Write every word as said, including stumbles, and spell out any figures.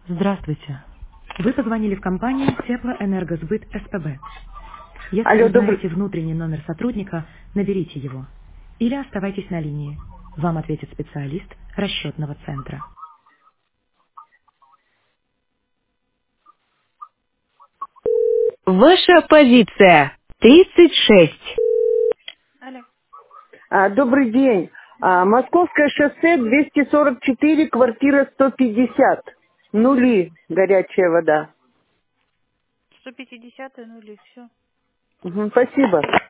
Здравствуйте. Вы позвонили в компанию Теплоэнергосбыт СПБ. Если Алло, вы добрый... знаете внутренний номер сотрудника, наберите его. Или оставайтесь на линии. Вам ответит специалист расчетного центра. Ваша позиция тридцать шесть. Алло. а, добрый день. А, Московское шоссе двести сорок четыре, квартира сто пятьдесят. Нули, горячая вода. сто пятьдесят нули, все. Мгм, спасибо.